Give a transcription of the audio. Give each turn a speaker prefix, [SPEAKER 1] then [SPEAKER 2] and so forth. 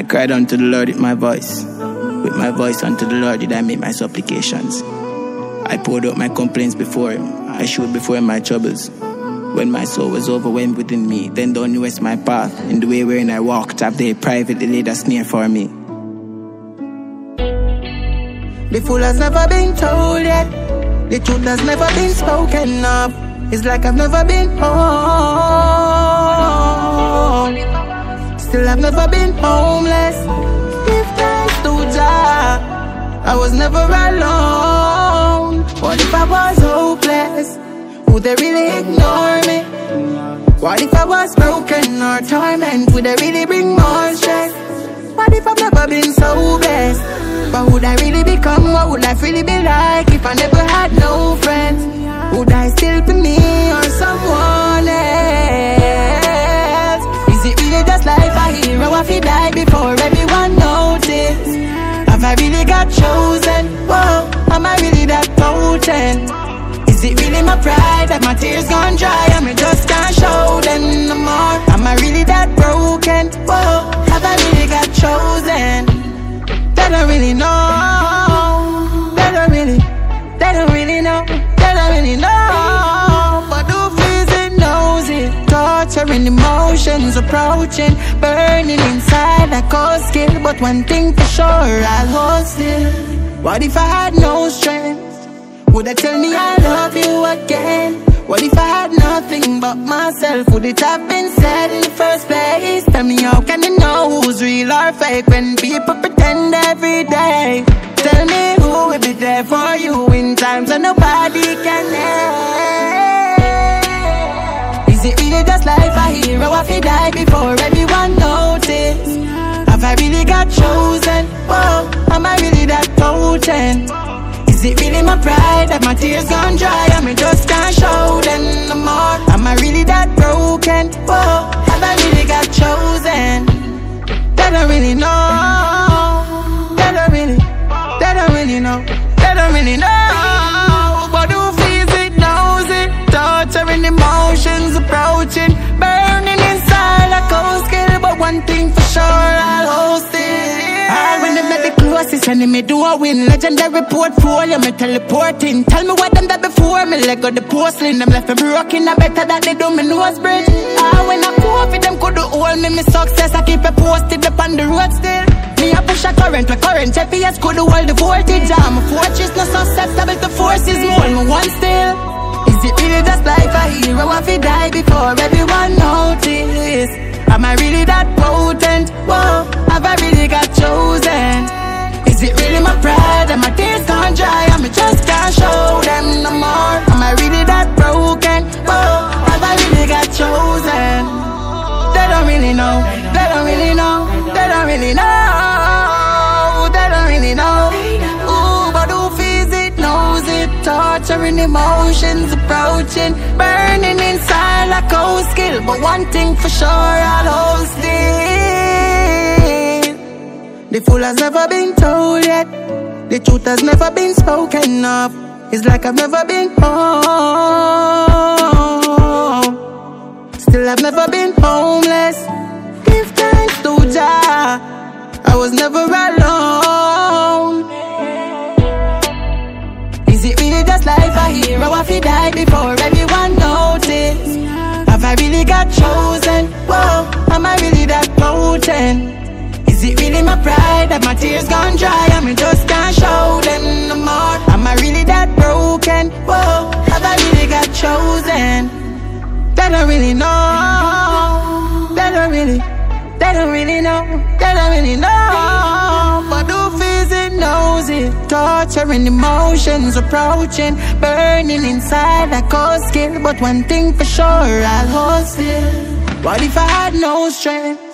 [SPEAKER 1] I cried unto the Lord with my voice. With my voice unto the Lord did I make my supplications. I poured out my complaints before him. I showed before him my troubles. When my soul was overwhelmed within me, then thou knewest my path. In the way wherein I walked, have they privately laid a snare for me.
[SPEAKER 2] The fool has never been told yet. The truth has never been spoken of. It's like I've never been home. Still I've never been homeless. Give thanks to Jah, I was never alone. What if I was hopeless? Would they really ignore me? What if I was broken or torment? Would they really bring more stress? What if I've never been so blessed? But would I really become? What would life really be like if I never had no friends? Would I still be me or someone else? Is it really just life a hero if he died before everyone noticed? Have I really got chosen? Whoa, am I really that potent? Is it really my pride that my tears gone dry and me just can't show them no more? Am I really that broken? Whoa, have I really got chosen? They don't really know. They don't really know. They don't really know. But who feels it knows it. Torturing emotions approaching, burning inside like cold skill. But one thing for sure, I'll hold still. What if I had no strength? Would they tell me I love you again? What if I had nothing but myself? Would it have been said in the first place? Tell me how can you know who's real or fake when people pretend every day? Tell me who will be there for you in times when nobody can help. Is it really just life a hero if he died before everyone noticed? Have I really got chosen? Whoa, am I really that potent? Is it really my pride that my tears gone dry and me just can't show them no more? Am I really that broken? Whoa, have I really got chosen? They don't really know. They don't really know. They don't really know. But who feels it knows it. Torturing emotions approaching, burning inside like cold skill. But one thing for sure, I'll host it. I'll win them at the closest enemy, do a win. Legendary portfolio, me teleporting. Tell me what them done before, me leg of the porcelain. Them left me broken, I better that they do me nose bridge. When I COVID, them could do hold me, me success. I keep it posted up on the road still. Me a push a current, where current GPS could do all the voltage. I'm a fortress, no susceptible to forces. More me one still. Is it really just life a hero if he die before everyone notice? Am I really that potent? Whoa, have I really got chosen? Is it really my pride that my tears gone dry and me just can't show them no more? Am I really that broken? Whoa, have I really got chosen? They don't really know. They don't really know. They don't really know. They don't really know. Ooh, but who feels it knows it. Torturing emotions approaching, burning inside like cold skill. But one thing for sure, I'll hold still. The fool has never been told yet. The truth has never been spoken of. It's like I've never been home. Still I've never been homeless. Give thanks to Jah, I was never alone. Is it really just life a hero if he died before everyone noticed? Have I really got chosen? Whoa, am I really that potent? Is it really my pride that my tears gone dry and me just can't show them no more? Am I really that broken? Whoa, have I really got chosen? They don't really know. They don't really know. They don't really know. But who feels it knows it. Torturing emotions approaching, burning inside like cold skill. But one thing for sure, I'll hold still. What if I had no strength?